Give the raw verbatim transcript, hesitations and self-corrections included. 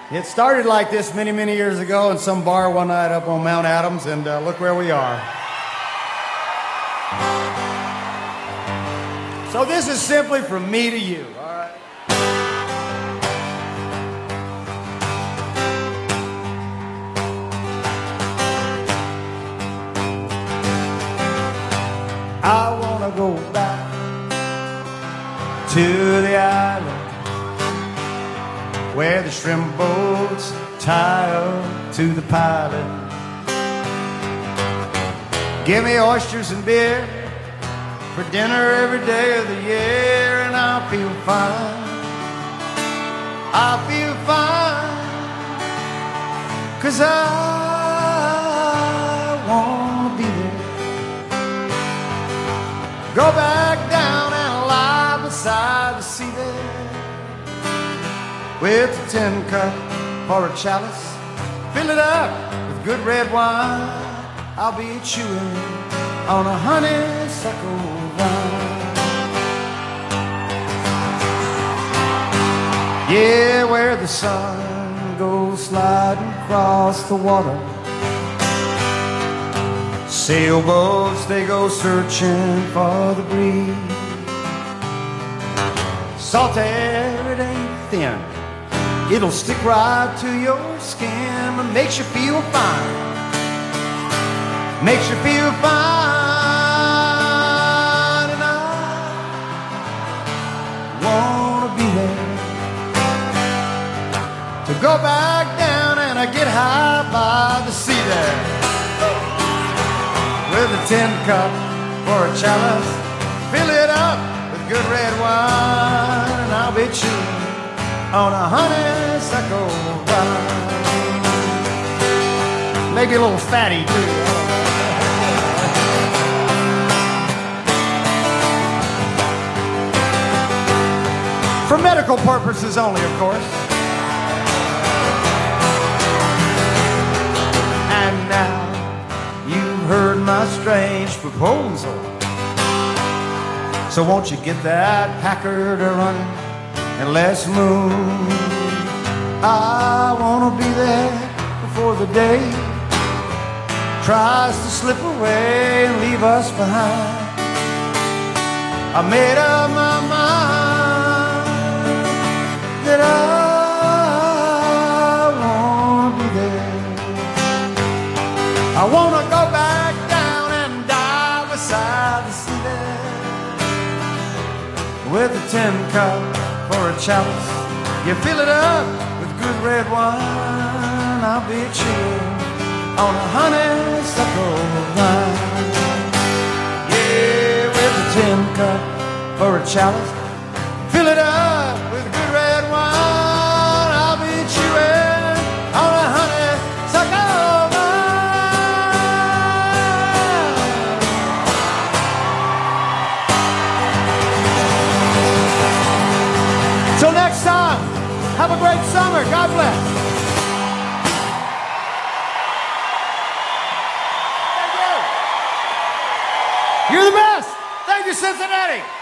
It started like this many, many years ago in some bar one night up on Mount Adams, and uh, look where we are. So this is simply from me to you, all right? I want to go back to the island where the shrimp boats tie up to the pilot. Give me oysters and beer for dinner every day of the year, and I'll feel fine. I'll feel fine, 'cause I wanna be there. Go back down and lie beside the sea there, with a tin cup or a chalice, fill it up with good red wine. I'll be chewing on a honeysuckle vine. Yeah, where the sun goes sliding across the water, sailboats, they go searching for the breeze. Salt air, it ain't thin, it'll stick right to your skin, but makes you feel fine. Makes you feel fine, and I wanna be there to go back down and I get high by the sea there, with a tin cup or a chalice, fill it up with good red wine, and I'll be chewing on a honeysuckle vine. Maybe a little fatty too. For medical purposes only, of course. And now you've heard my strange proposal, so won't you get that Packard running and let's move. I wanna be there before the day tries to slip away and leave us behind. I made up my mind that I wanna be there. I wanna go back down and die beside the sea there, with a tin cup or a chalice, you fill it up with good red wine. I'll be chewing on a honeysuckle vine. Yeah, with a tin cup or a chalice, fill it up with good red wine. I'll be chewing on a honeysuckle vine. Till next time, have a great summer. God bless. Thank you. You're the best. Thank you, Cincinnati.